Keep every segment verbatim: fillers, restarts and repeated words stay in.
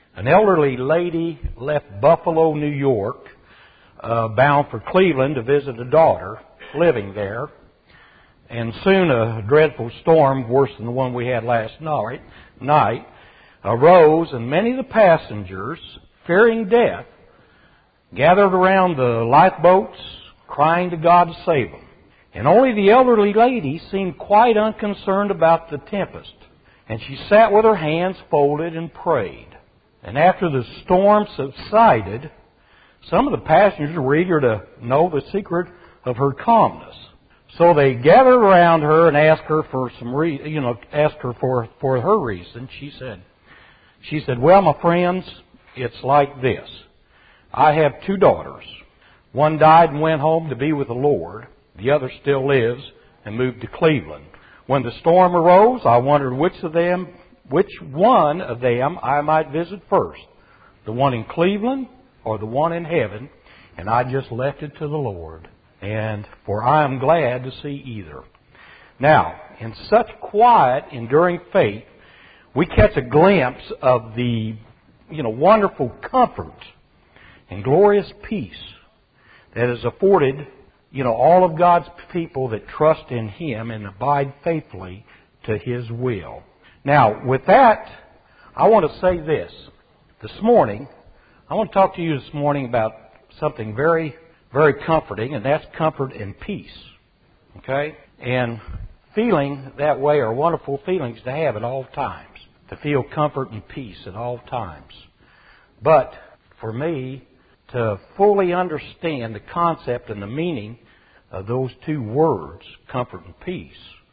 An elderly lady left Buffalo, New York, uh, bound for Cleveland to visit a daughter living there. And soon a dreadful storm, worse than the one we had last night, night arose, and many of the passengers, fearing death, gathered around the lifeboats, crying to God to save them. And only the elderly lady seemed quite unconcerned about the tempest. And she sat with her hands folded and prayed. And after the storm subsided, some of the passengers were eager to know the secret of her calmness. So they gathered around her and asked her for some, re- you know, asked her for for her reason. She said, she said, "Well, my friends, it's like this. I have two daughters. One died and went home to be with the Lord. The other still lives and moved to Cleveland. When the storm arose, I wondered which of them, which one of them I might visit first, the one in Cleveland or the one in heaven, and I just left it to the Lord. And for I am glad to see either." Now, in such quiet, enduring faith, we catch a glimpse of the, you know, wonderful comfort and glorious peace that is afforded, you know, all of God's people that trust in Him and abide faithfully to His will. Now, with that, I want to say this. This morning, I want to talk to you this morning about something very, very comforting, and that's comfort and peace. Okay? And feeling that way are wonderful feelings to have at all times. To feel comfort and peace at all times. But for me, to fully understand the concept and the meaning of those two words, comfort and peace,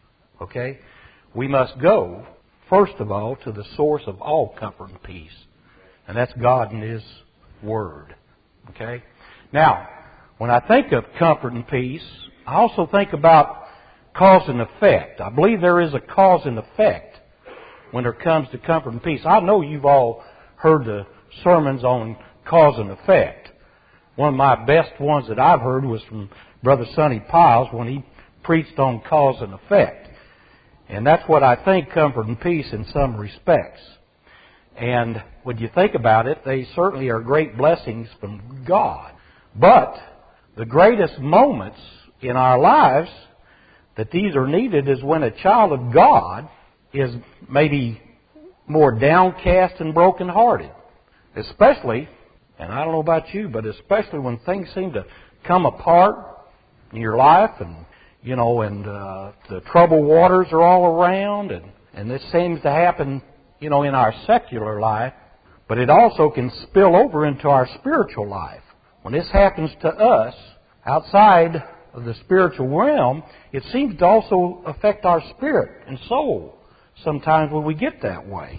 okay, we must go, first of all, to the source of all comfort and peace. And that's God and His Word. Okay? Now, when I think of comfort and peace, I also think about cause and effect. I believe there is a cause and effect when it comes to comfort and peace. I know you've all heard the sermons on cause and effect. One of my best ones that I've heard was from Brother Sonny Piles when he preached on cause and effect. And that's what I think comfort and peace in some respects. And when you think about it, they certainly are great blessings from God. But the greatest moments in our lives that these are needed is when a child of God is maybe more downcast and brokenhearted. Especially, and I don't know about you, but especially when things seem to come apart in your life, and you know, and uh, the troubled waters are all around, and, and this seems to happen, you know, in our secular life, but it also can spill over into our spiritual life. When this happens to us outside of the spiritual realm, it seems to also affect our spirit and soul sometimes when we get that way.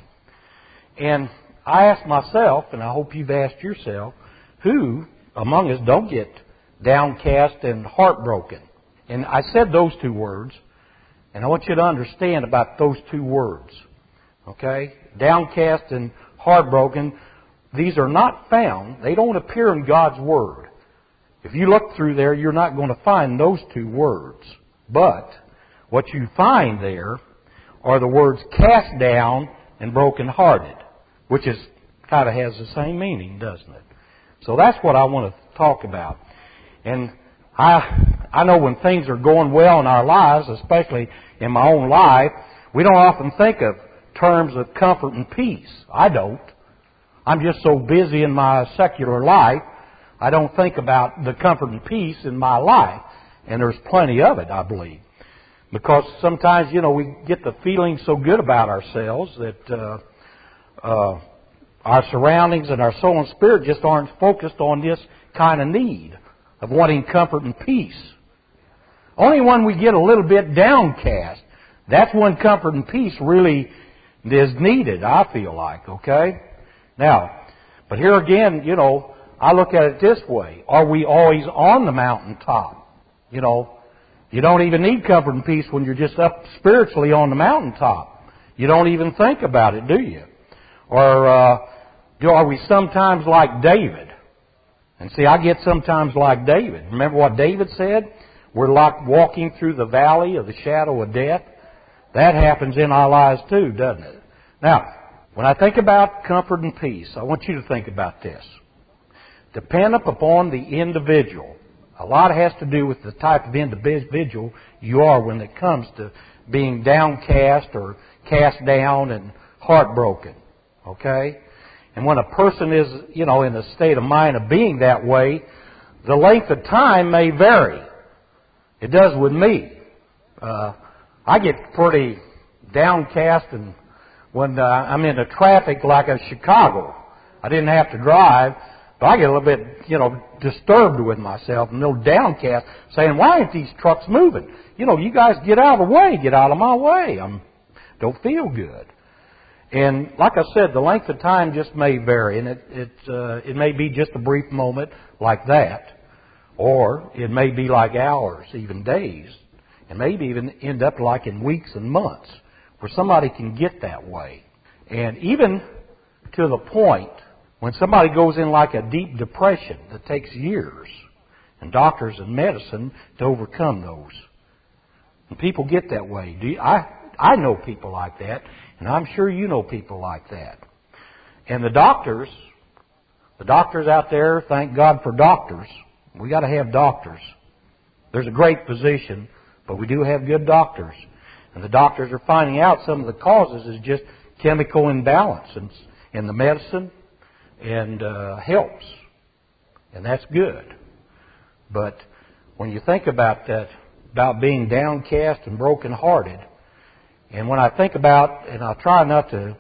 And I ask myself, and I hope you've asked yourself, who among us don't get downcast and heartbroken? And I said those two words, and I want you to understand about those two words. Okay? Downcast and heartbroken, these are not found. They don't appear in God's Word. If you look through there, you're not going to find those two words. But what you find there are the words cast down and brokenhearted, which is kind of has the same meaning, doesn't it? So that's what I want to talk about. And I I know when things are going well in our lives, especially in my own life, we don't often think of terms of comfort and peace. I don't. I'm just so busy in my secular life, I don't think about the comfort and peace in my life. And there's plenty of it, I believe. Because sometimes, you know, we get the feeling so good about ourselves that uh, uh, our surroundings and our soul and spirit just aren't focused on this kind of need of wanting comfort and peace. Only when we get a little bit downcast, that's when comfort and peace really is needed, I feel like, okay? Now, but here again, you know, I look at it this way. Are we always on the mountaintop? You know, you don't even need comfort and peace when you're just up spiritually on the mountaintop. You don't even think about it, do you? Or uh, do, are we sometimes like David? And see, I get sometimes like David. Remember what David said? We're like walking through the valley of the shadow of death. That happens in our lives too, doesn't it? Now, When I think about comfort and peace, I want you to think about this. Dependent upon the individual. A lot has to do with the type of individual you are when it comes to being downcast or cast down and heartbroken. Okay? And when a person is, you know, in a state of mind of being that way, the length of time may vary. It does with me. Uh, I get pretty downcast and when uh, I'm in the traffic like in Chicago. I didn't have to drive, but I get a little bit, you know, disturbed with myself and a little downcast, saying, why aren't these trucks moving? You know, you guys get out of the way, get out of my way. I don't feel good. And like I said, the length of time just may vary, and it it, uh, it may be just a brief moment like that, or it may be like hours, even days, and maybe even end up like in weeks and months, where somebody can get that way. And even to the point when somebody goes in like a deep depression that takes years, and doctors and medicine to overcome those. And people get that way. Do you, I I know people like that, and I'm sure you know people like that. And the doctors, the doctors out there, thank God for doctors. We got to have doctors. There's a great physician, but we do have good doctors. And the doctors are finding out some of the causes is just chemical imbalance in, in the medicine, and uh, helps. And that's good. But when you think about that, about being downcast and brokenhearted, and when I think about, and I'll try not to,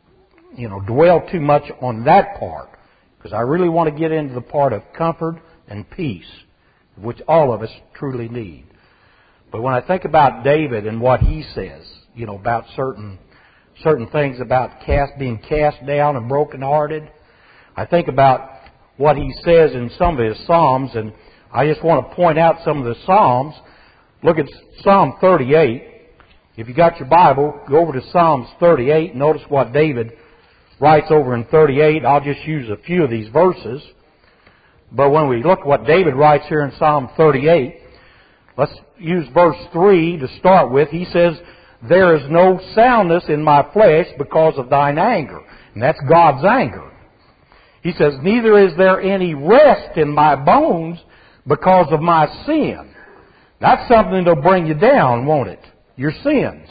you know, dwell too much on that part, because I really want to get into the part of comfort and peace, which all of us truly need. But when I think about David and what he says, you know, about certain certain things about cast being cast down and brokenhearted, I think about what he says in some of his Psalms, and I just want to point out some of the Psalms. Look at Psalm thirty-eight. If you got your Bible, go over to Psalms thirty-eight. Notice what David writes over in thirty-eight. I'll just use a few of these verses. But when we look at what David writes here in Psalm thirty-eight, let's use verse three to start with. He says, there is no soundness in my flesh because of thine anger. And that's God's anger. He says, neither is there any rest in my bones because of my sin. That's something that'll bring you down, won't it? Your sins.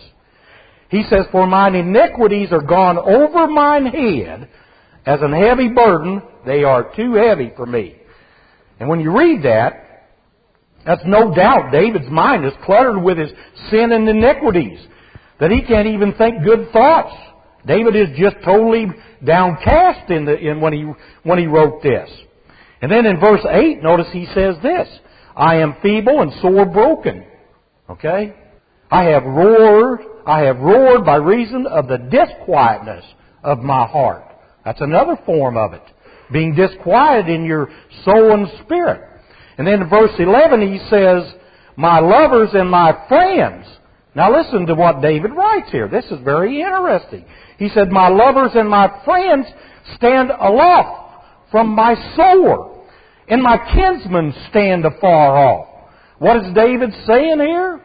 He says, for mine iniquities are gone over mine head as an heavy burden. They are too heavy for me. And when you read that, that's no doubt David's mind is cluttered with his sin and iniquities, that he can't even think good thoughts. David is just totally downcast in the in when he when he wrote this. And then in verse eight, notice he says this, I am feeble and sore broken. Okay? I have roared, I have roared by reason of the disquietness of my heart. That's another form of it. Being disquieted in your soul and spirit. And then in verse eleven he says, my lovers and my friends. Now listen to what David writes here. This is very interesting. He said, my lovers and my friends stand aloft from my sore, and my kinsmen stand afar off. What is David saying here?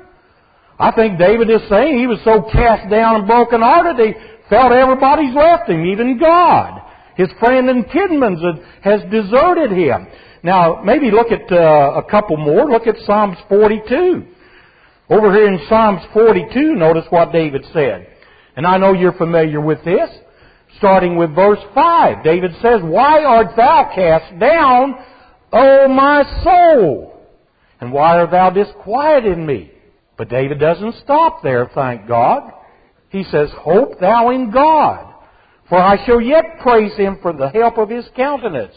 I think David is saying he was so cast down and brokenhearted he felt everybody's left him, even God. His friend and kinsmen has deserted him. Now, maybe look at uh, a couple more. Look at Psalms forty-two. Over here in Psalms forty-two, notice what David said. And I know you're familiar with this. Starting with verse five, David says, why art thou cast down, O my soul? And why art thou disquieted in me? But David doesn't stop there, thank God. He says, hope thou in God, for I shall yet praise Him for the help of His countenance.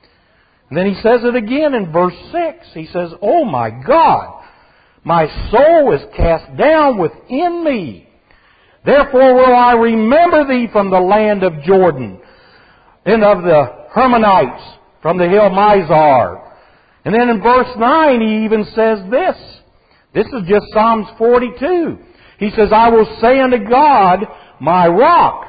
And then he says it again in verse six. He says, oh my God, my soul is cast down within me. Therefore will I remember thee from the land of Jordan, and of the Hermonites from the hill Mizar. And then in verse nine he even says this. This is just Psalms forty-two. He says, I will say unto God, my rock,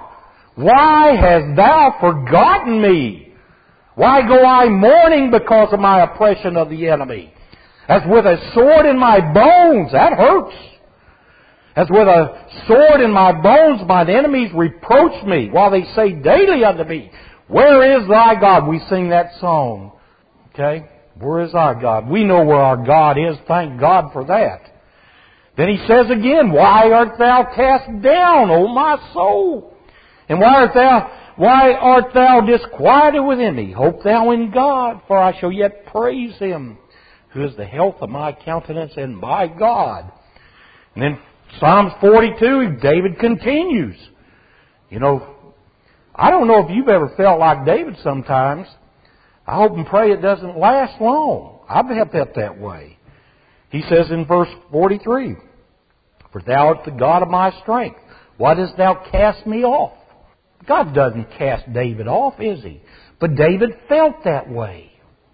why hast thou forgotten me? Why go I mourning because of my oppression of the enemy? As with a sword in my bones, that hurts. As with a sword in my bones, mine enemies reproach me, while they say daily unto me, where is thy God? We sing that song. Okay? Where is our God? We know where our God is. Thank God for that. Then he says again, why art thou cast down, O my soul? And why art thou, why art thou disquieted within me? Hope thou in God, for I shall yet praise Him, who is the health of my countenance and my God. And then Psalms forty-two, David continues. You know, I don't know if you've ever felt like David sometimes. I hope and pray it doesn't last long. I've felt that way. He says in verse forty-three, for thou art the God of my strength. Why dost thou cast me off? God doesn't cast David off, is He? But David felt that way.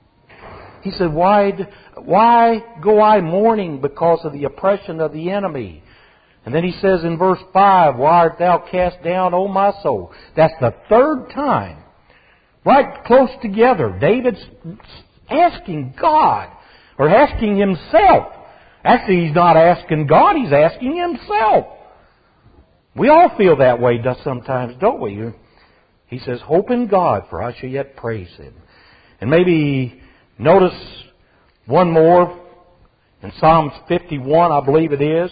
He said, why, why go I mourning because of the oppression of the enemy? And then he says in verse five, why art thou cast down, O my soul? That's the third time. Right close together, David's asking God, or asking himself. Actually, he's not asking God, he's asking himself. We all feel that way sometimes, don't we? He says, hope in God, for I shall yet praise Him. And maybe notice one more in Psalms fifty-one, I believe it is.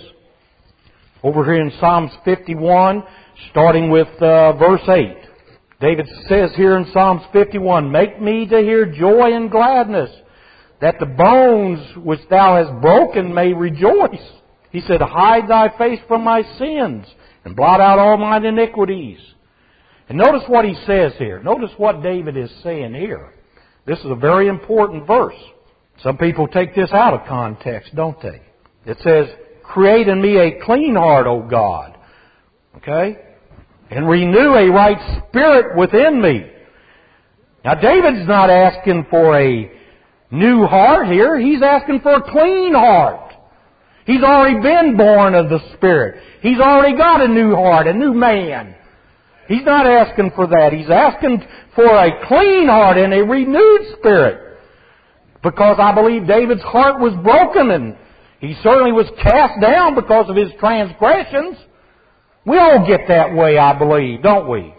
Over here in Psalms fifty-one, starting with uh, verse eight. David says here in Psalms fifty-one, make me to hear joy and gladness, that the bones which thou hast broken may rejoice. He said, hide thy face from my sins, and blot out all mine iniquities. And notice what he says here. Notice what David is saying here. This is a very important verse. Some people take this out of context, don't they? It says, create in me a clean heart, O God. Okay? And renew a right spirit within me. Now, David's not asking for a new heart here. He's asking for a clean heart. He's already been born of the Spirit. He's already got a new heart, a new man. He's not asking for that. He's asking for a clean heart and a renewed spirit. Because I believe David's heart was broken, and he certainly was cast down because of his transgressions. We all get that way, I believe, don't we?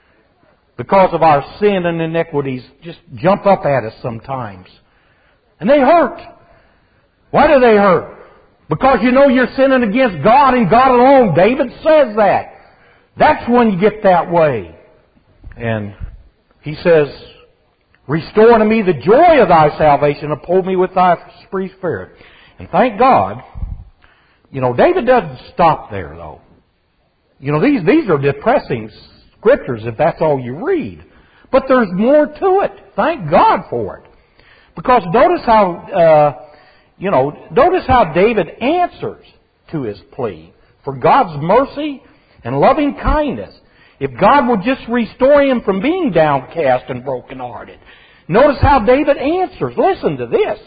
Because of our sin and iniquities just jump up at us sometimes. And they hurt. Why do they hurt? Because you know you're sinning against God and God alone. David says that. That's when you get that way. And he says, restore unto me the joy of thy salvation, uphold me with thy free spirit. And thank God, you know, David doesn't stop there, though. You know, these, these are depressing scriptures if that's all you read. But there's more to it. Thank God for it. Because notice how, uh, you know, notice how David answers to his plea for God's mercy and loving kindness. If God would just restore him from being downcast and brokenhearted. Notice how David answers. Listen to this.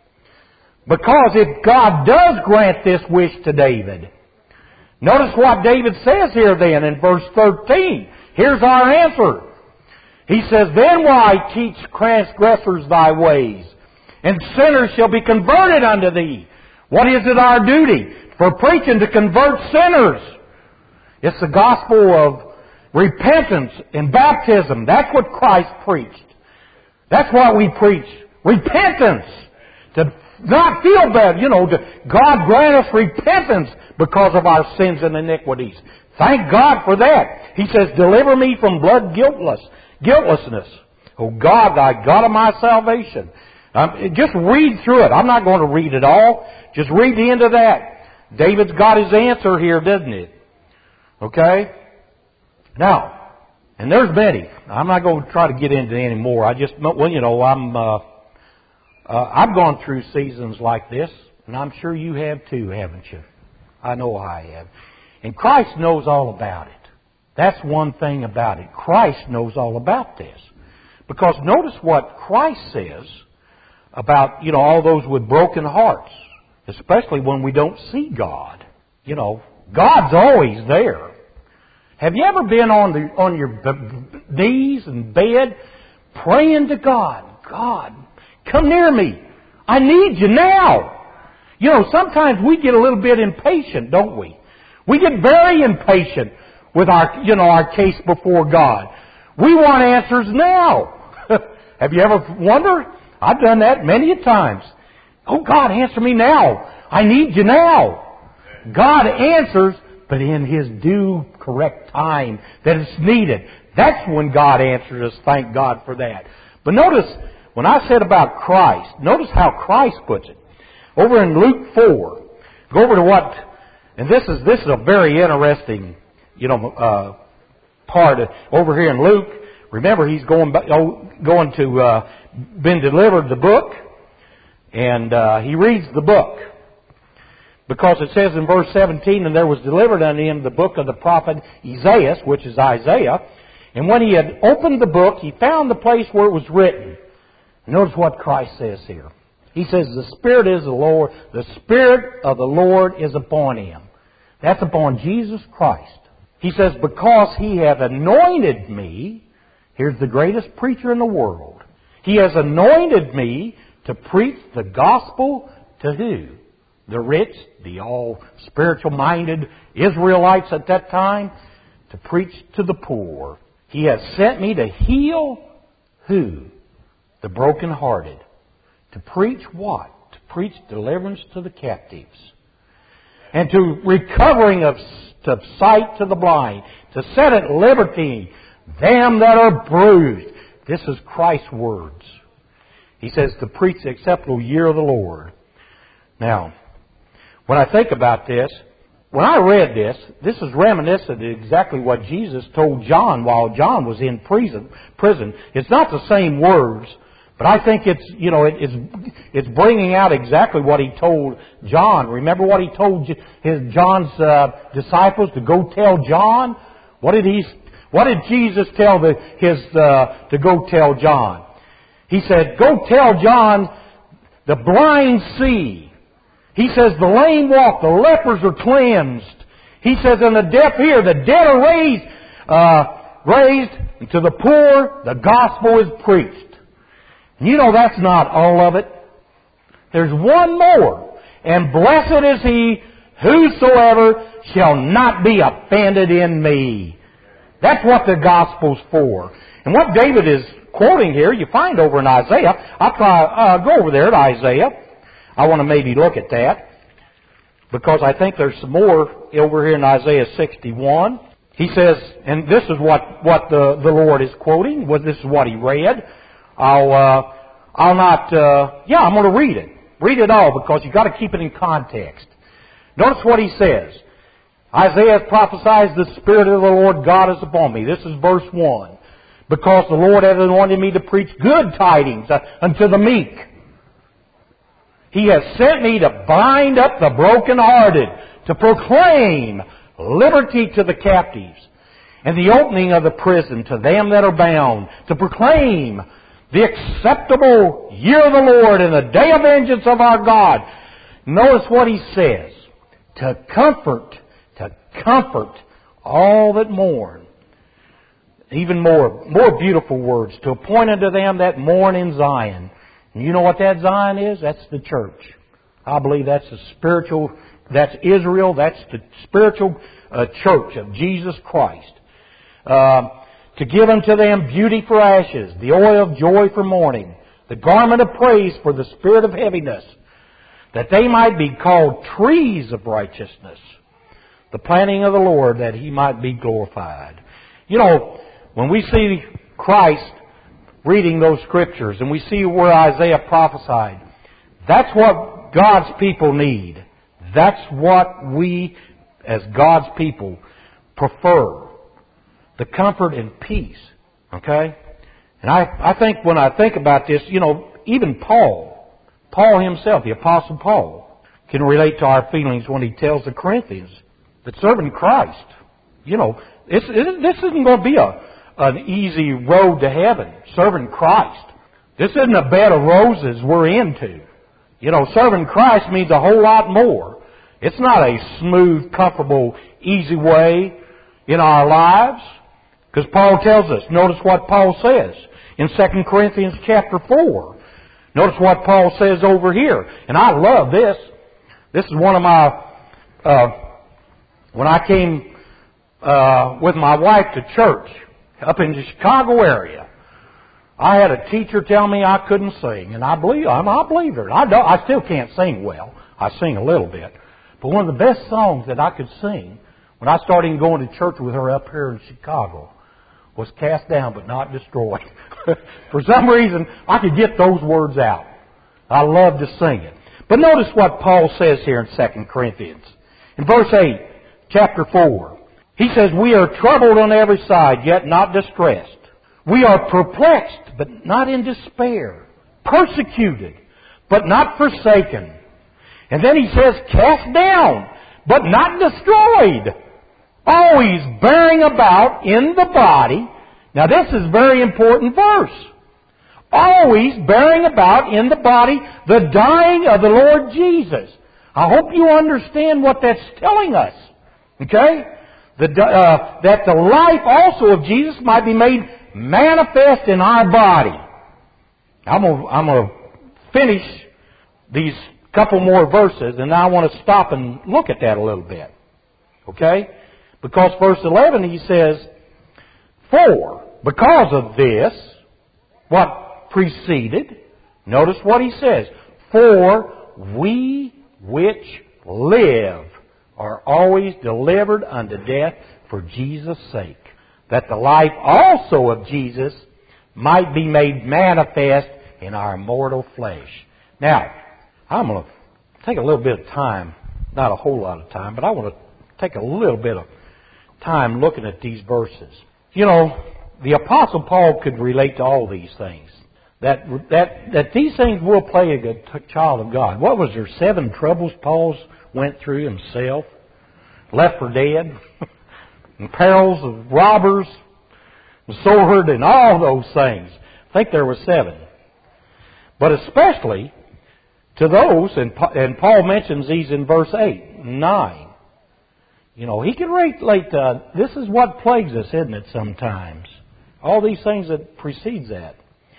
Because if God does grant this wish to David, notice what David says here then in verse thirteen. Here's our answer. He says, then will I teach transgressors thy ways, and sinners shall be converted unto thee. What is it our duty? For preaching to convert sinners. It's the gospel of repentance and baptism. That's what Christ preached. That's what we preach. Repentance. To not feel bad. You know, to God grant us repentance because of our sins and iniquities. Thank God for that. He says, deliver me from blood guiltless, guiltlessness. O God, thy God of my salvation. Um, just read through it. I'm not going to read it all. Just read the end of that. David's got his answer here, doesn't he? Okay? Now, and there's many. I'm not going to try to get into any more. I just, well, you know, I'm, uh, uh, I've gone through seasons like this, and I'm sure you have too, haven't you? I know I have. And Christ knows all about it. That's one thing about it. Christ knows all about this. Because notice what Christ says about, you know, all those with broken hearts. Especially when we don't see God. You know, God's always there. Have you ever been on the on your b- b- knees and bed praying to God? God, come near me. I need you now. You know, sometimes we get a little bit impatient, don't we? We get very impatient with our, you know, our case before God. We want answers now. Have you ever wondered? I've done that many a times. Oh, God, answer me now. I need you now. God answers, but in His due, correct time that it's needed. That's when God answers us. Thank God for that. But notice, when I said about Christ, notice how Christ puts it. Over in Luke four, go over to what, and this is this is a very interesting, you know, uh, part of, over here in Luke. Remember, he's going back, oh, going to uh, been delivered the book, and uh, he reads the book. Because it says in verse seventeen, and there was delivered unto him the book of the prophet Isaiah, which is Isaiah. And when he had opened the book, he found the place where it was written. Notice what Christ says here. He says, the Spirit is the Lord, the Spirit of the Lord is upon him. That's upon Jesus Christ. He says, because he hath anointed me, here's the greatest preacher in the world. He has anointed me to preach the gospel to who? The rich, the all spiritual minded Israelites at that time, to preach to the poor. He has sent me to heal who? The brokenhearted. To preach what? To preach deliverance to the captives. And to recovering of to sight to the blind. To set at liberty them that are bruised. This is Christ's words. He says to preach the acceptable year of the Lord. Now, when I think about this, when I read this, this is reminiscent of exactly what Jesus told John while John was in prison. Prison. It's not the same words, but I think it's, you know, it, it's it's bringing out exactly what he told John. Remember what he told his John's uh, disciples to go tell John? What did he? What did Jesus tell the, his uh, to go tell John? He said, "Go tell John, the blind see." He says, the lame walk, the lepers are cleansed. He says, and the deaf hear, the dead are raised, uh, raised, and to the poor, the gospel is preached. And you know that's not all of it. There's one more. And blessed is he, whosoever shall not be offended in me. That's what the gospel's for. And what David is quoting here, you find over in Isaiah. I'll try, uh, go over there to Isaiah. I want to maybe look at that, because I think there's some more over here in Isaiah sixty-one. He says, and this is what, what the, the Lord is quoting, well, this is what he read. I'll, uh, I'll not, uh, yeah, I'm going to read it. Read it all, because you've got to keep it in context. Notice what he says. Isaiah prophesies, the Spirit of the Lord God is upon me. This is verse one. Because the Lord hath anointed me to preach good tidings unto the meek. He has sent me to bind up the brokenhearted, to proclaim liberty to the captives, and the opening of the prison to them that are bound, to proclaim the acceptable year of the Lord and the day of vengeance of our God. Notice what he says. To comfort, to comfort all that mourn. Even more, more beautiful words. To appoint unto them that mourn in Zion. And you know what that Zion is? That's the church. I believe that's the spiritual, that's Israel, that's the spiritual uh, church of Jesus Christ. Uh, to give unto them beauty for ashes, the oil of joy for mourning, the garment of praise for the spirit of heaviness, that they might be called trees of righteousness, the planting of the Lord, that He might be glorified. You know, when we see Christ reading those scriptures, and we see where Isaiah prophesied, that's what God's people need. That's what we, as God's people, prefer. The comfort and peace. Okay? And I, I think when I think about this, you know, even Paul, Paul himself, the Apostle Paul, can relate to our feelings when he tells the Corinthians that serving Christ, you know, it's, it, this isn't going to be a an easy road to heaven, serving Christ. This isn't a bed of roses we're into. You know, serving Christ means a whole lot more. It's not a smooth, comfortable, easy way in our lives. Because Paul tells us, notice what Paul says in Second Corinthians chapter four. Notice what Paul says over here. And I love this. This is one of my uh, When I came uh, with my wife to church up in the Chicago area, I had a teacher tell me I couldn't sing, and I believe I, I believed her. I don't, I still can't sing well. I sing a little bit, but one of the best songs that I could sing when I started going to church with her up here in Chicago was "Cast Down but Not Destroyed." For some reason, I could get those words out. I love to sing it. But notice what Paul says here in Second Corinthians. In verse eight, chapter four, he says, "We are troubled on every side, yet not distressed. We are perplexed, but not in despair. Persecuted, but not forsaken." And then he says, "Cast down, but not destroyed. Always bearing about in the body." Now this is a very important verse. Always bearing about in the body the dying of the Lord Jesus. I hope you understand what that's telling us. Okay? The, uh, that the life also of Jesus might be made manifest in our body. I'm going I'm to finish these couple more verses, and now I want to stop and look at that a little bit. Okay? Because verse eleven, he says, "For, because of this," what preceded, notice what he says, "For we which live are always delivered unto death for Jesus' sake, that the life also of Jesus might be made manifest in our mortal flesh." Now, I'm going to take a little bit of time, not a whole lot of time, but I want to take a little bit of time looking at these verses. You know, the Apostle Paul could relate to all these things. That that that these things will plague a child of God. What was there? Seven troubles Paul went through himself, left for dead, and perils of robbers, and sword, and all those things. I think there were seven. But especially to those, and and Paul mentions these in verse eight, nine. You know, he can relate. Uh, this is what plagues us, isn't it? Sometimes all these things that precedes that.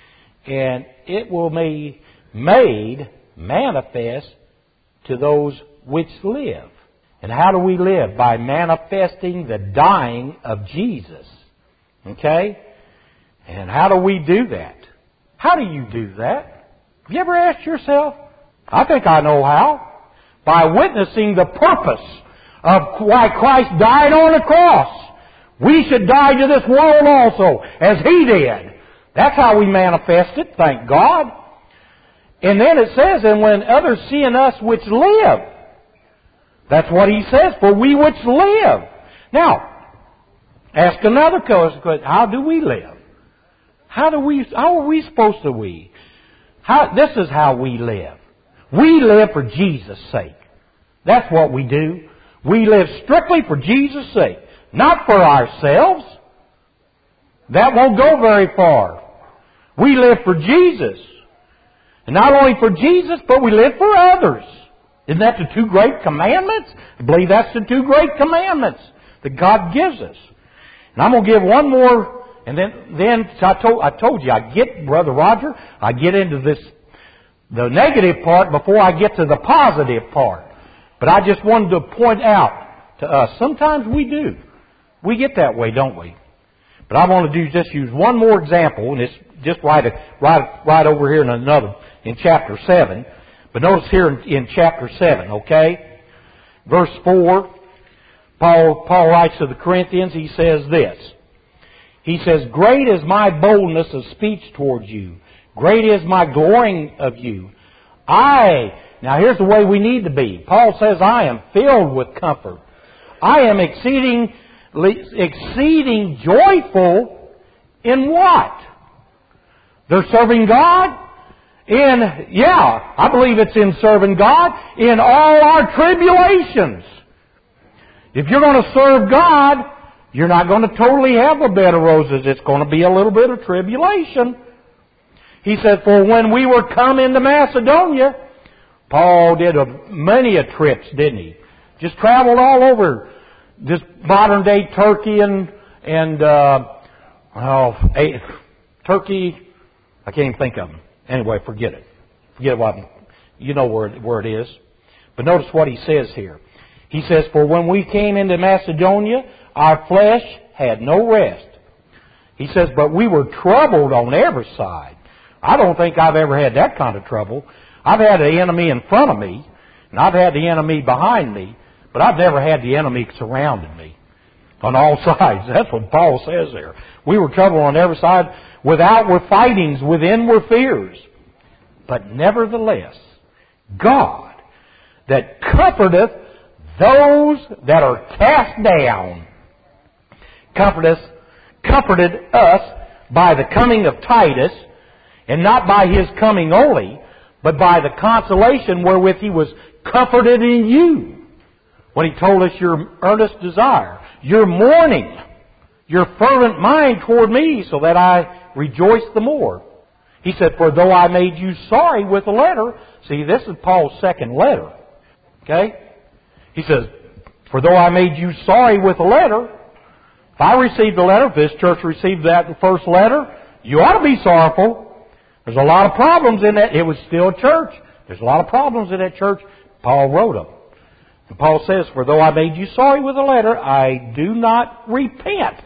And it will be made manifest to those which live. And how do we live? By manifesting the dying of Jesus. Okay? And how do we do that? How do you do that? Have you ever asked yourself? I think I know how. By witnessing the purpose of why Christ died on the cross. We should die to this world also, as He did. That's how we manifest it, thank God. And then it says, "And when others see in us which live," that's what he says, "for we which live." Now, ask another question, how do we live? How do we, how are we supposed to we? How, this is how we live. We live for Jesus' sake. That's what we do. We live strictly for Jesus' sake. Not for ourselves. That won't go very far. We live for Jesus. And not only for Jesus, but we live for others. Isn't that the two great commandments? I believe that's the two great commandments that God gives us. And I'm going to give one more, and then, then I told, I told you, I get, Brother Roger, I get into this, the negative part before I get to the positive part. But I just wanted to point out to us, sometimes we do. We get that way, don't we? But I want to do just use one more example, and it's just right, right, right over here in another, in chapter seven. But notice here in, in chapter seven, okay? Verse four, Paul, Paul writes to the Corinthians, he says this. He says, "Great is my boldness of speech towards you. Great is my glorying of you. I," now here's the way we need to be. Paul says, "I am filled with comfort. I am exceeding, exceeding joyful in what? They're serving God? In, yeah, I believe it's in serving God in all our tribulations. If you're going to serve God, you're not going to totally have a bed of roses. It's going to be a little bit of tribulation." He said, "For when we were come into Macedonia," Paul did a, many a trips, didn't he? Just traveled all over this modern day Turkey and, and, uh, oh, Turkey, I can't even think of them. Anyway, forget it. Forget what, you know where, where it is. But notice what he says here. He says, for when we came into Macedonia, our flesh had no rest. He says, but we were troubled on every side. I don't think I've ever had that kind of trouble. I've had the enemy in front of me, and I've had the enemy behind me, but I've never had the enemy surrounding me on all sides. That's what Paul says there. We were troubled on every side. Without were fightings, within were fears. But nevertheless, God, that comforteth those that are cast down, comforteth, comforted us by the coming of Titus, and not by his coming only, but by the consolation wherewith he was comforted in you, when he told us your earnest desire, your mourning, your fervent mind toward me, so that I rejoice the more. He said, for though I made you sorry with a letter, see, this is Paul's second letter. Okay? He says, for though I made you sorry with a letter, if I received a letter, if this church received that the first letter, you ought to be sorrowful. There's a lot of problems in that. It was still a church. There's a lot of problems in that church. Paul wrote them. And Paul says, for though I made you sorry with a letter, I do not repent.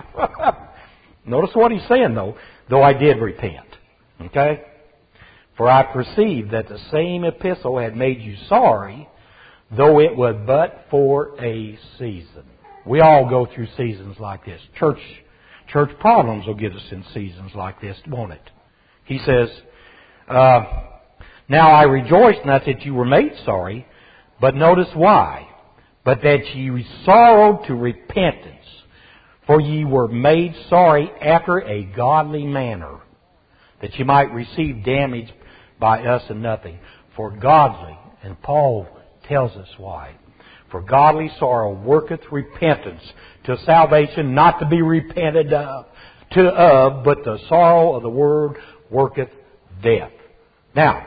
Notice what he's saying, though. Though I did repent. Okay? For I perceived that the same epistle had made you sorry, though it was but for a season. We all go through seasons like this. Church, church problems will get us in seasons like this, won't it? He says, uh, now I rejoice not that you were made sorry, but notice why. But that ye sorrowed to repentance. For ye were made sorry after a godly manner, that ye might receive damage by us and nothing. For godly, and Paul tells us why. For godly sorrow worketh repentance to salvation, not to be repented of, to of, but the sorrow of the word worketh death. Now,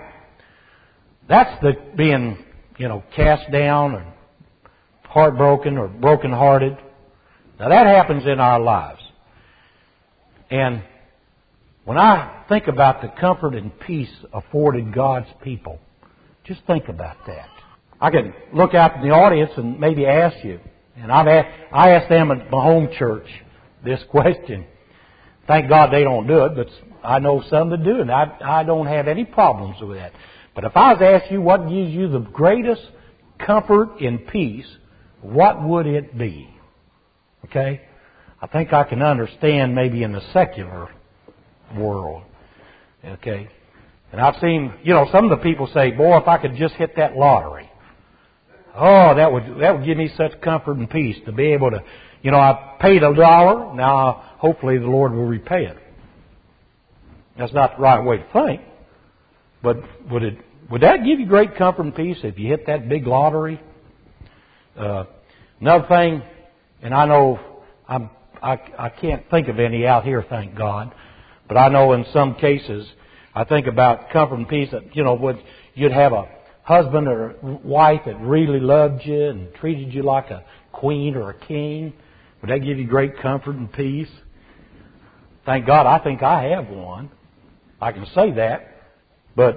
that's the being, you know, cast down and heartbroken or brokenhearted. Now that happens in our lives. And when I think about the comfort and peace afforded God's people, just think about that. I can look out in the audience and maybe ask you, and I've asked, I asked them at my home church this question. Thank God they don't do it, but I know some that do, and I, I don't have any problems with that. But if I was to ask you what gives you the greatest comfort and peace, what would it be? Okay? I think I can understand maybe in the secular world. Okay? And I've seen, you know, some of the people say, boy, if I could just hit that lottery. Oh, that would that would give me such comfort and peace to be able to, you know, I paid a dollar, now hopefully the Lord will repay it. That's not the right way to think. But would it would that give you great comfort and peace if you hit that big lottery? Uh, another thing, and I know I'm, I I can't think of any out here, thank God, but I know in some cases I think about comfort and peace that, you know, would you'd have a husband or a wife that really loved you and treated you like a queen or a king. Would that give you great comfort and peace? Thank God I think I have one. I can say that. But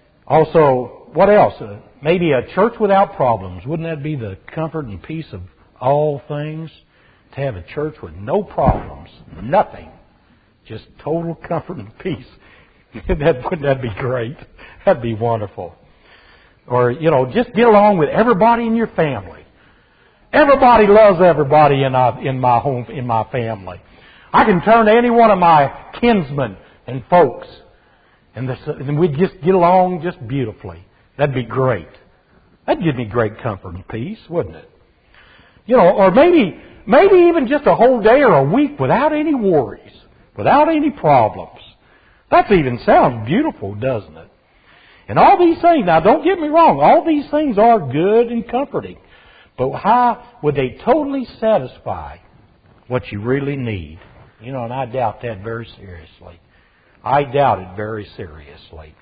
also, what else? Uh, maybe a church without problems. Wouldn't that be the comfort and peace of all things? To have a church with no problems. Nothing. Just total comfort and peace. that, wouldn't that be great? That'd be wonderful. Or, you know, just get along with everybody in your family. Everybody loves everybody in, our, in my home, in my family. I can turn to any one of my kinsmen and folks, and, this, and we'd just get along just beautifully. That'd be great. That'd give me great comfort and peace, wouldn't it? You know, or maybe, maybe even just a whole day or a week without any worries, without any problems. That even sounds beautiful, doesn't it? And all these things, now don't get me wrong, all these things are good and comforting. But how would they totally satisfy what you really need? You know, and I doubt that very seriously. I doubt it very seriously.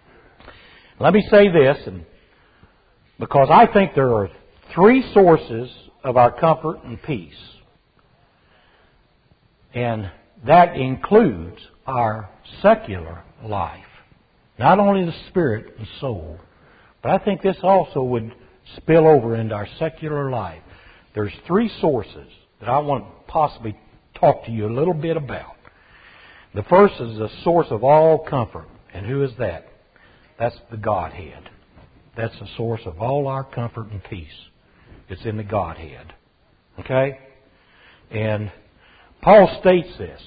Let me say this, and because I think there are three sources of our comfort and peace. And that includes our secular life. Not only the spirit and soul, but I think this also would spill over into our secular life. there's three sources that I want to possibly talk to you a little bit about. The first is the source of all comfort. And who is that? That's the Godhead. That's the source of all our comfort and peace. It's in the Godhead. Okay? And Paul states this.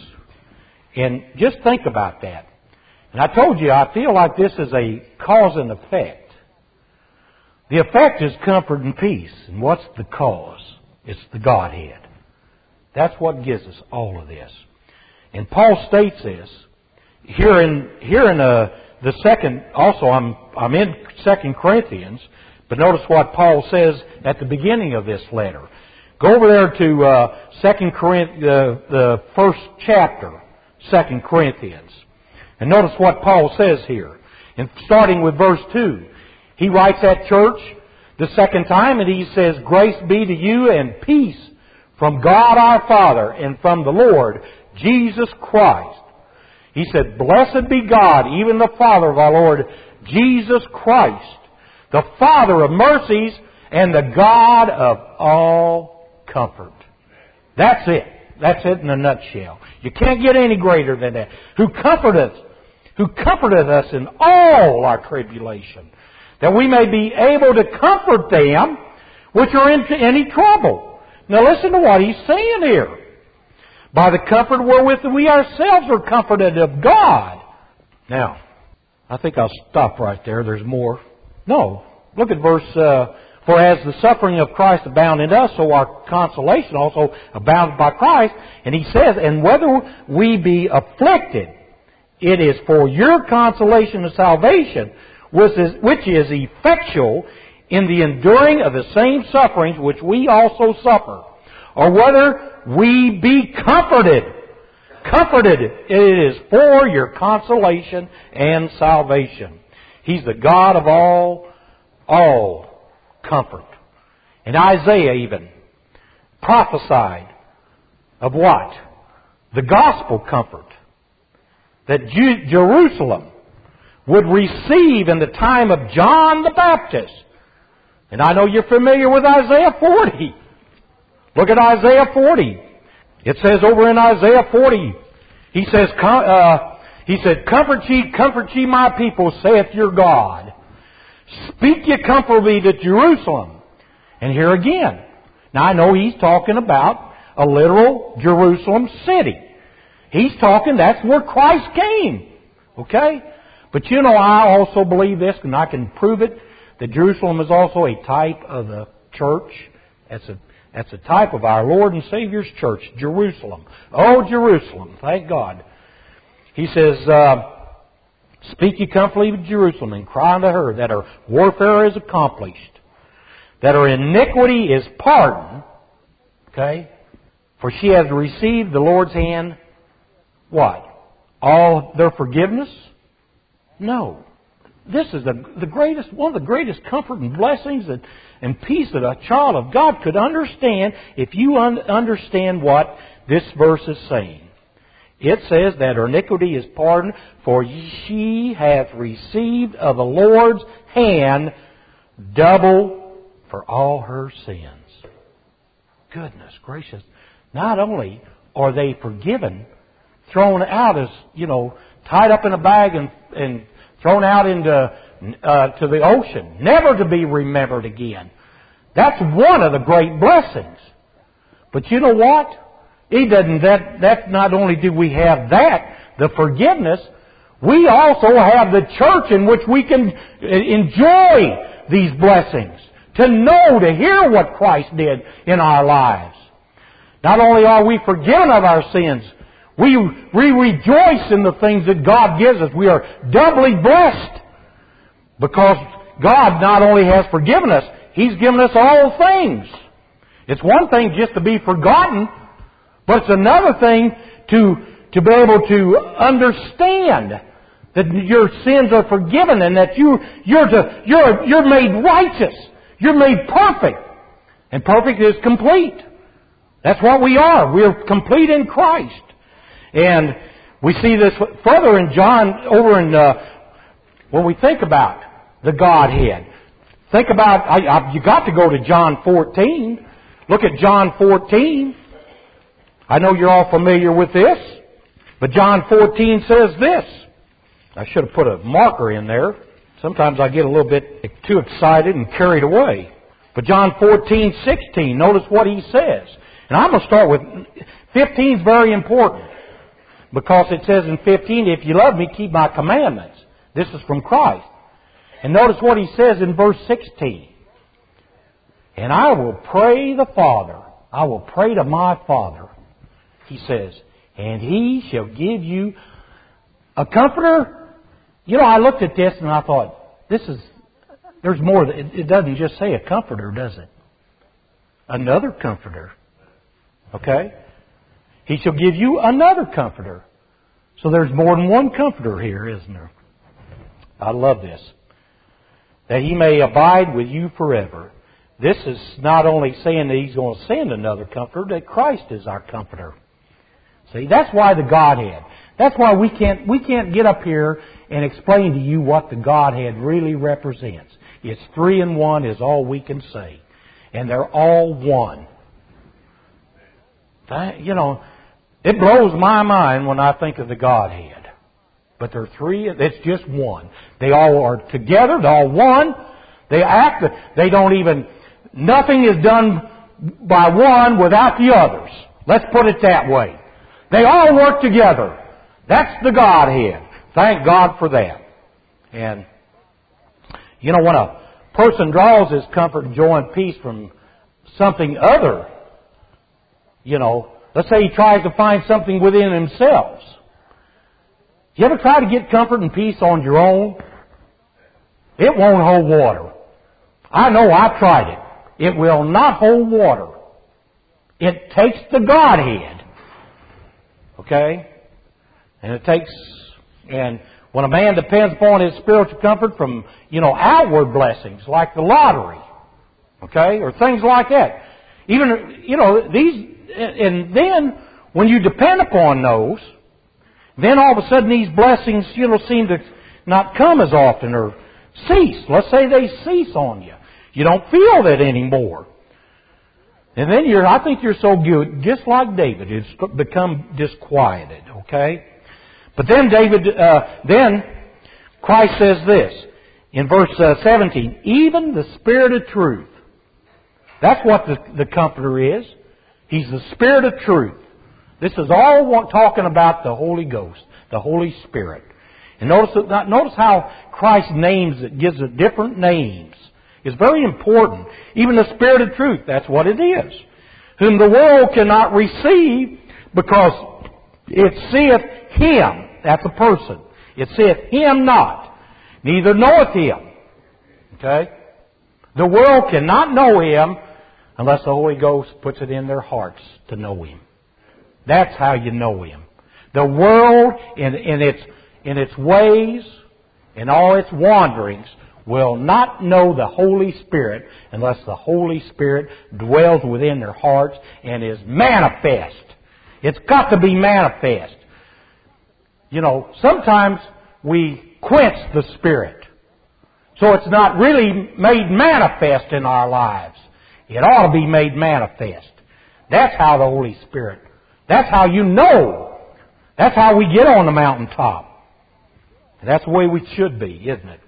And just think about that. And I told you, I feel like this is a cause and effect. The effect is comfort and peace. And what's the cause? It's the Godhead. That's what gives us all of this. And Paul states this here in here in uh, the second. Also, I'm I'm in Second Corinthians, but notice what Paul says at the beginning of this letter. Go over there to uh, Second Corinthians, uh, the first chapter, Second Corinthians, and notice what Paul says here. And starting with verse two, he writes that church the second time, and he says, "Grace be to you and peace from God our Father and from the Lord Jesus Christ." He said, "Blessed be God, even the Father of our Lord Jesus Christ, the Father of mercies and the God of all comfort." That's it. That's it in a nutshell. You can't get any greater than that. Who comforteth, who comforteth us in all our tribulation, that we may be able to comfort them which are in any trouble. Now listen to what he's saying here. By the comfort wherewith we ourselves are comforted of God. Now, I think I'll stop right there. There's more. No. Look at verse, uh, for as the suffering of Christ abounded in us, so our consolation also abounded by Christ. And he says, and whether we be afflicted, it is for your consolation and salvation, which is, which is effectual in the enduring of the same sufferings which we also suffer. Or whether we be comforted. Comforted, it is for your consolation and salvation. He's the God of all, all comfort. And Isaiah even prophesied of what? The gospel comfort that Ju- Jerusalem would receive in the time of John the Baptist. And I know you're familiar with Isaiah forty. Look at Isaiah forty. It says over in Isaiah forty, he says, uh, he said, "Comfort ye, comfort ye my people, saith your God. Speak ye comfortably to Jerusalem." And here again. Now I know he's talking about a literal Jerusalem city. He's talking, that's where Christ came. Okay? But you know, I also believe this, and I can prove it, that Jerusalem is also a type of the church. That's a That's a type of our Lord and Savior's church, Jerusalem. Oh, Jerusalem, thank God. He says, uh, "Speak ye comfortably to Jerusalem, and cry unto her that her warfare is accomplished, that her iniquity is pardoned." Okay? "For she has received the Lord's hand," what? "All their forgiveness?" No. This is the, the greatest, one of the greatest comfort and blessings and, and peace that a child of God could understand if you un- understand what this verse is saying. It says that her iniquity is pardoned, for she hath received of the Lord's hand double for all her sins. Goodness gracious. Not only are they forgiven, thrown out as, you know, tied up in a bag and, and thrown out into uh, to the ocean, never to be remembered again. That's one of the great blessings. But you know what? He doesn't. That that not only do we have that, the forgiveness, we also have the church in which we can enjoy these blessings, to know, to hear what Christ did in our lives. Not only are we forgiven of our sins, We, we rejoice in the things that God gives us. We are doubly blessed because God not only has forgiven us, He's given us all things. It's one thing just to be forgotten, but it's another thing to, to be able to understand that your sins are forgiven and that you, you're, to, you're, you're made righteous. You're made perfect. And perfect is complete. That's what we are. We're complete in Christ. And we see this further in John, over in, uh, when we think about the Godhead. Think about, I, I, you got to go to John fourteen. Look at John fourteen. I know you're all familiar with this, but John fourteen says this. I should have put a marker in there. Sometimes I get a little bit too excited and carried away. But John fourteen sixteen, notice what he says. And I'm going to start with, fifteen is very important. Because it says in fifteen, if you love me, keep my commandments. This is from Christ. And notice what he says in verse sixteen. And I will pray the Father. I will pray to my Father. He says, and He shall give you a comforter. You know, I looked at this and I thought, this is, there's more. It doesn't just say a comforter, does it? Another comforter. Okay? He shall give you another comforter. So there's more than one comforter here, isn't there? I love this. That He may abide with you forever. This is not only saying that He's going to send another comforter, that Christ is our comforter. See, that's why the Godhead. That's why we can't we can't get up here and explain to you what the Godhead really represents. It's three in one is all we can say. And they're all one. That, you know, it blows my mind when I think of the Godhead. But they're three, it's just one. They all are together, they're all one. They act, they don't even, nothing is done by one without the others. Let's put it that way. They all work together. That's the Godhead. Thank God for that. And, you know, when a person draws his comfort and joy and peace from something other, you know, let's say he tries to find something within themselves. You ever try to get comfort and peace on your own? It won't hold water. I know I've tried it. It will not hold water. It takes the Godhead. Okay? And it takes, and when a man depends upon his spiritual comfort from, you know, outward blessings, like the lottery, okay, or things like that. Even, you know, these, and then when you depend upon those, then all of a sudden these blessings, you know, seem to not come as often or cease. Let's say they cease on you. You don't feel that anymore. And then you're, I think you're so good, just like David, it's become disquieted, okay? But then David, uh, then Christ says this in verse uh, seventeen, even the Spirit of truth. That's what the, the Comforter is. He's the Spirit of truth. This is all talking about the Holy Ghost, the Holy Spirit. And notice, notice how Christ names it, gives it different names. It's very important. Even the Spirit of truth, that's what it is. Whom the world cannot receive because it seeth Him. That's a person. It saith Him not. Neither knoweth Him. Okay? The world cannot know Him unless the Holy Ghost puts it in their hearts to know Him. That's how you know Him. The world in, in its in its ways, in all its wanderings, will not know the Holy Spirit unless the Holy Spirit dwells within their hearts and is manifest. It's got to be manifest. You know, sometimes we quench the Spirit. So it's not really made manifest in our lives. It ought to be made manifest. That's how the Holy Spirit, that's how you know. That's how we get on the mountaintop. That's the way we should be, isn't it?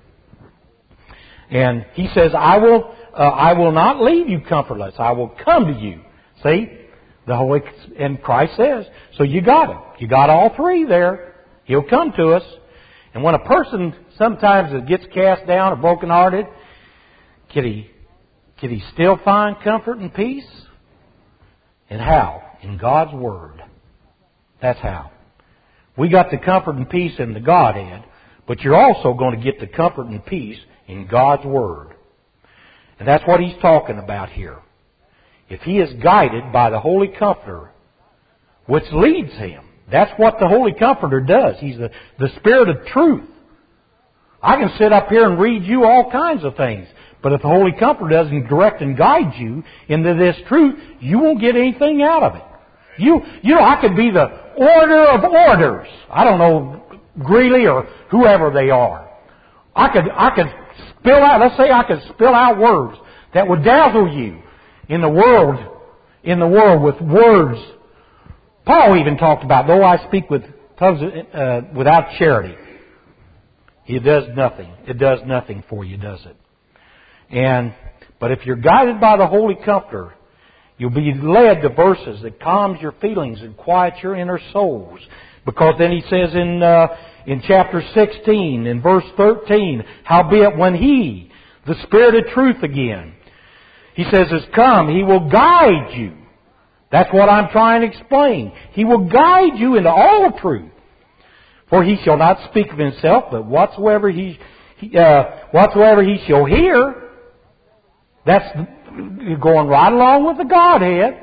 And He says, I will, uh, I will not leave you comfortless. I will come to you. See? The Holy, and Christ says, so you got it. You got all three there. He'll come to us. And when a person sometimes gets cast down or brokenhearted, can he, can he still find comfort and peace? And how? In God's Word. That's how. We got the comfort and peace in the Godhead, but you're also going to get the comfort and peace in God's Word. And that's what He's talking about here. If he is guided by the Holy Comforter, which leads him, that's what the Holy Comforter does. He's the, the Spirit of truth. I can sit up here and read you all kinds of things, but if the Holy Comforter doesn't direct and guide you into this truth, you won't get anything out of it. You, you know, I could be the order of orders. I don't know, Greeley or whoever they are. I could, I could spill out, let's say I could spill out words that would dazzle you in the world in the world with words. Paul even talked about, though I speak with tongues uh, without charity, it does nothing. It does nothing for you, does it? And but if you're guided by the Holy Comforter, you'll be led to verses that calms your feelings and quiets your inner souls. Because then he says in uh, in chapter sixteen, in verse thirteen, howbeit when He, the Spirit of truth again, He says, is come, He will guide you. That's what I'm trying to explain. He will guide you into all truth. For He shall not speak of Himself, but whatsoever He, uh, whatsoever He shall hear. That's going right along with the Godhead.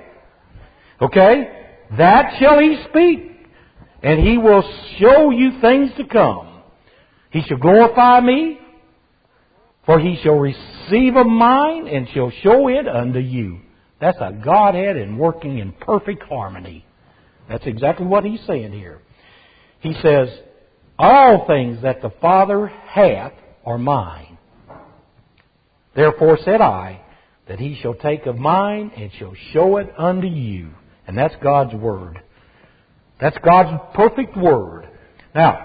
Okay? That shall He speak. And He will show you things to come. He shall glorify Me. For He shall receive of mine and shall show it unto you. That's a Godhead and working in perfect harmony. That's exactly what He's saying here. He says, all things that the Father hath are mine. Therefore said I, that He shall take of mine and shall show it unto you. And that's God's Word. That's God's perfect Word. Now,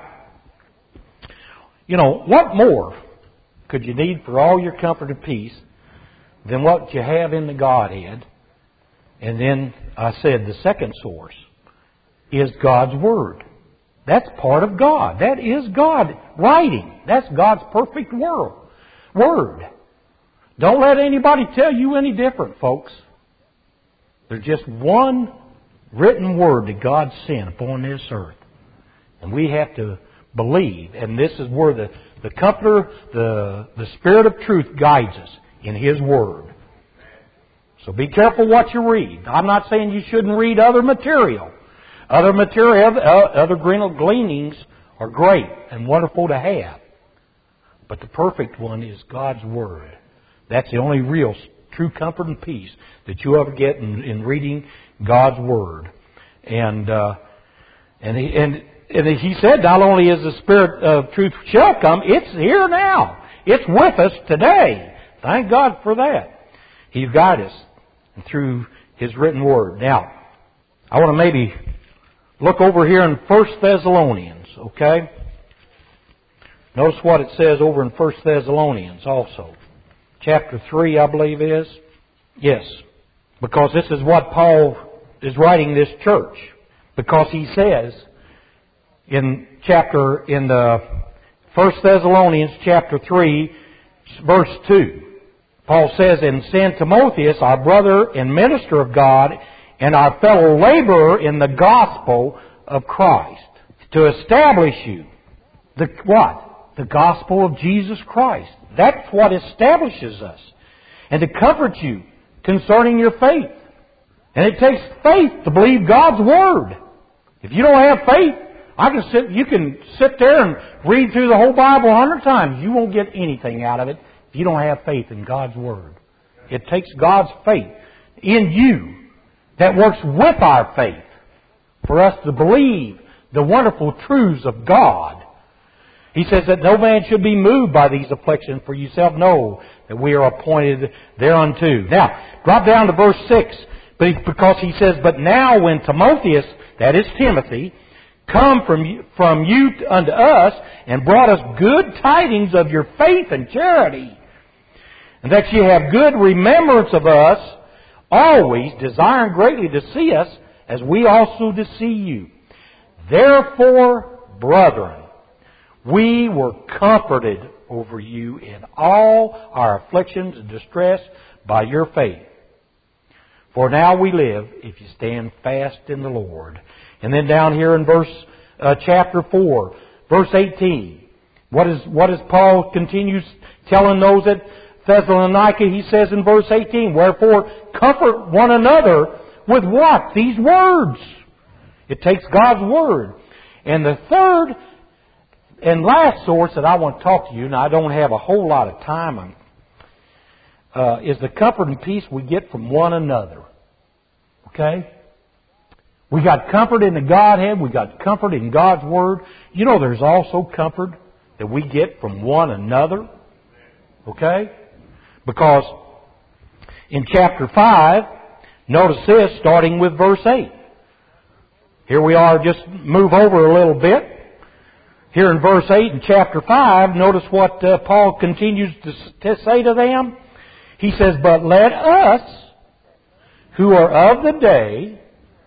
you know, what more could you need for all your comfort and peace than what you have in the Godhead? And then I said the second source is God's Word. That's part of God. That is God writing. That's God's perfect word. Word. Don't let anybody tell you any different, folks. There's just one written Word that God sent upon this earth. And we have to believe. And this is where the, the Comforter, the, the Spirit of truth guides us in His Word. So be careful what you read. I'm not saying you shouldn't read other material. Other material, other gleanings are great and wonderful to have. But the perfect one is God's Word. That's the only real true comfort and peace that you ever get in, in reading God's Word. And uh, and, he, and and He said, not only is the Spirit of truth shall come, it's here now. It's with us today. Thank God for that. He's guided us through His written Word. Now, I want to maybe look over here in First Thessalonians, okay? Notice what it says over in First Thessalonians also. Chapter three, I believe is. Yes. Because this is what Paul is writing this church. Because he says in chapter, in the First Thessalonians chapter three, verse two, Paul says, and send Timotheus, our brother and minister of God, and our fellow laborer in the gospel of Christ, to establish you. The what? The gospel of Jesus Christ. That's what establishes us. And to comfort you concerning your faith. And it takes faith to believe God's Word. If you don't have faith, I can sit, you can sit there and read through the whole Bible a hundred times. You won't get anything out of it if you don't have faith in God's Word. It takes God's faith in you that works with our faith for us to believe the wonderful truths of God. He says that no man should be moved by these afflictions, for yourself know that we are appointed thereunto. Now, drop down to verse six, because he says, but now when Timotheus, that is Timothy, come from you, from you unto us, and brought us good tidings of your faith and charity, and that ye have good remembrance of us, always desiring greatly to see us, as we also to see you. Therefore, brethren, we were comforted over you in all our afflictions and distress by your faith. For now we live if you stand fast in the Lord. And then down here in verse uh, chapter four, verse eighteen, what is what is Paul continues telling those at Thessalonica? He says in verse eighteen, wherefore comfort one another with what? These words. It takes God's Word. And the third and last source that I want to talk to you, and I don't have a whole lot of time on, uh, is the comfort and peace we get from one another. Okay? We got comfort in the Godhead. We got comfort in God's Word. You know there's also comfort that we get from one another. Okay? Because in chapter five, Notice this, starting with verse eight. Here we are, just move over a little bit. Here in verse eight in chapter five, notice what uh, Paul continues to, to say to them. He says, "But let us, who are of the day,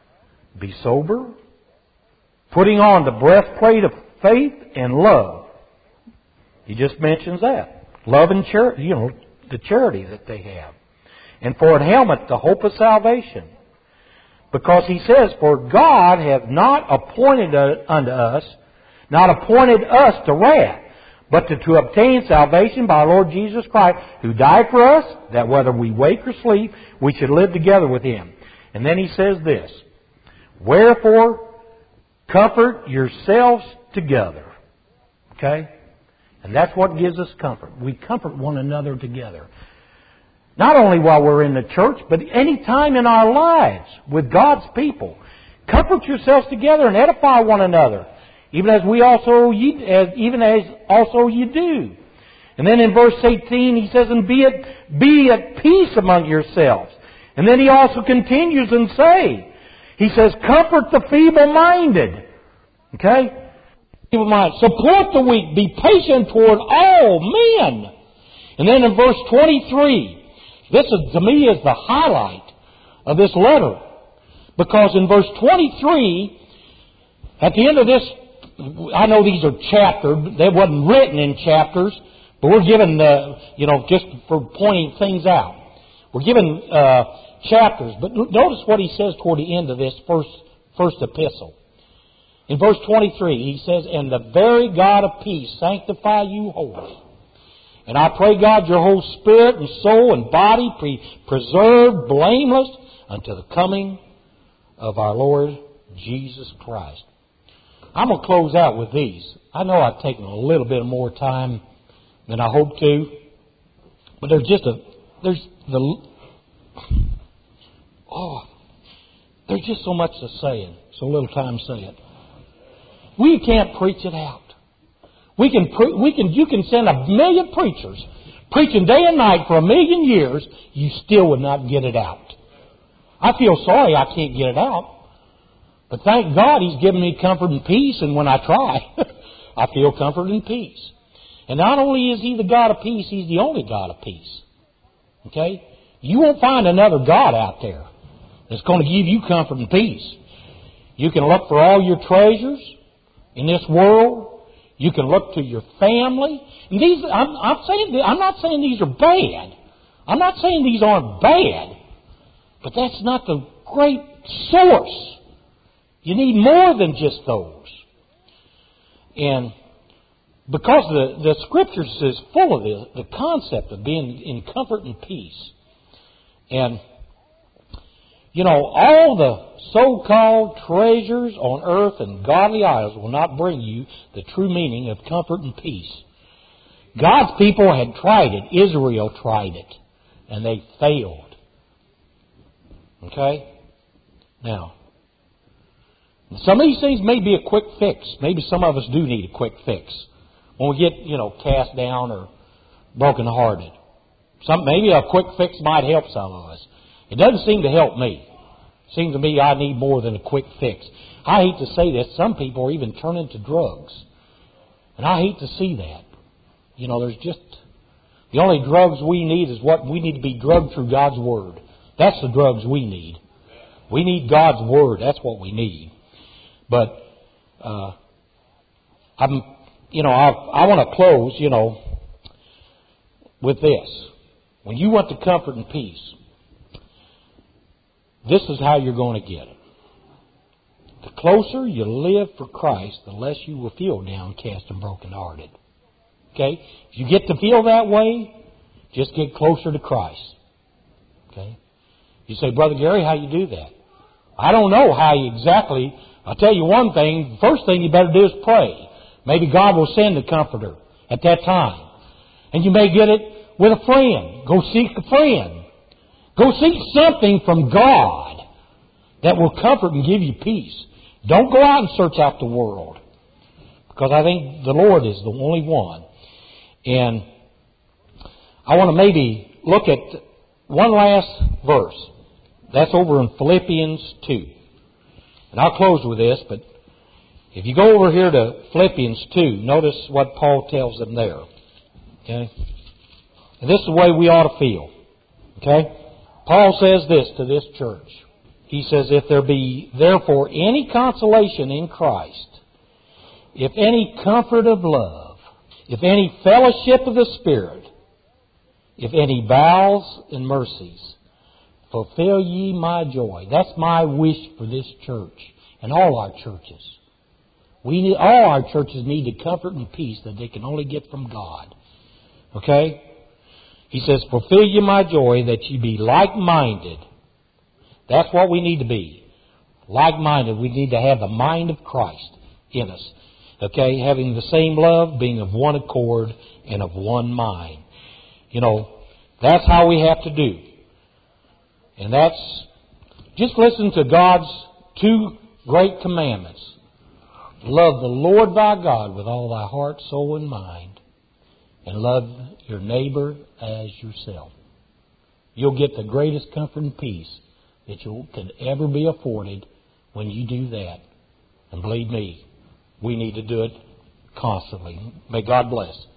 be sober, putting on the breastplate of faith and love." He just mentions that. Love and charity, you know, the charity that they have. "And for a helmet, the hope of salvation." Because he says, "For God hath not appointed unto us, not appointed us to wrath, but to, to obtain salvation by our Lord Jesus Christ, who died for us, that whether we wake or sleep, we should live together with Him." And then he says this, "Wherefore, comfort yourselves together." Okay? And that's what gives us comfort. We comfort one another together. Not only while we're in the church, but any time in our lives with God's people. Comfort yourselves together and edify one another, even as we also, ye, as, even as also you do. And then in verse eighteen he says, "And be at, be at peace among yourselves." And then he also continues and say, he says, "Comfort the feeble-minded." Okay? Feeble-minded. "Support the weak. Be patient toward all men." And then in verse twenty-three, this is, to me, is the highlight of this letter. Because in verse twenty-three, at the end of this, I know these are chapters. They wasn't written in chapters, but we're given, uh, you know, just for pointing things out. We're given uh, chapters. But notice what he says toward the end of this first, first epistle. In verse twenty-three, he says, "And the very God of peace sanctify you wholly. And I pray, God, your whole spirit and soul and body be preserved blameless unto the coming of our Lord Jesus Christ." I'm going to close out with these. I know I've taken a little bit more time than I hoped to, but there's just a, there's the, oh, there's just so much to say and so little time to say it. We can't preach it out. We can, pre- we can, you can send a million preachers preaching day and night for a million years, you still would not get it out. I feel sorry I can't get it out. But thank God He's given me comfort and peace, and when I try, I feel comfort and peace. And not only is He the God of peace, He's the only God of peace. Okay? You won't find another God out there that's going to give you comfort and peace. You can look for all your treasures in this world. You can look to your family. And these, I'm, I'm saying, I'm not saying these are bad. I'm not saying these aren't bad. But that's not the great source. You need more than just those. And because the, the Scriptures is full of the, the concept of being in comfort and peace. And, you know, all the so-called treasures on earth and godly idols will not bring you the true meaning of comfort and peace. God's people had tried it. Israel tried it. And they failed. Okay? Now, some of these things may be a quick fix. Maybe some of us do need a quick fix. When we get, you know, cast down or brokenhearted. Some, maybe a quick fix might help some of us. It doesn't seem to help me. It seems to me I need more than a quick fix. I hate to say this. Some people are even turning to drugs. And I hate to see that. You know, there's just... The only drugs we need is what we need to be drugged through God's Word. That's the drugs we need. We need God's Word. That's what we need. But, uh, I'm, you know, I, I want to close, you know, with this. When you want the comfort and peace, this is how you're going to get it. The closer you live for Christ, the less you will feel downcast and brokenhearted. Okay? If you get to feel that way, just get closer to Christ. Okay? You say, Brother Gary, how you do that? I don't know how you exactly... I'll tell you one thing. The first thing you better do is pray. Maybe God will send the comforter at that time. And you may get it with a friend. Go seek a friend. Go seek something from God that will comfort and give you peace. Don't go out and search out the world. Because I think the Lord is the only one. And I want to maybe look at one last verse. That's over in Philippians two. And I'll close with this, but if you go over here to Philippians two, notice what Paul tells them there. Okay? And this is the way we ought to feel. Okay? Paul says this to this church. He says, if there be therefore any consolation in Christ, if any comfort of love, if any fellowship of the Spirit, if any bowels and mercies, fulfill ye my joy. That's my wish for this church and all our churches. We need, all our churches need the comfort and peace that they can only get from God. Okay? He says, fulfill ye my joy that ye be like-minded. That's what we need to be. Like-minded. We need to have the mind of Christ in us. Okay? Having the same love, being of one accord and of one mind. You know, that's how we have to do. And that's, just listen to God's two great commandments. Love the Lord thy God with all thy heart, soul, and mind. And love your neighbor as yourself. You'll get the greatest comfort and peace that you can ever be afforded when you do that. And believe me, we need to do it constantly. May God bless.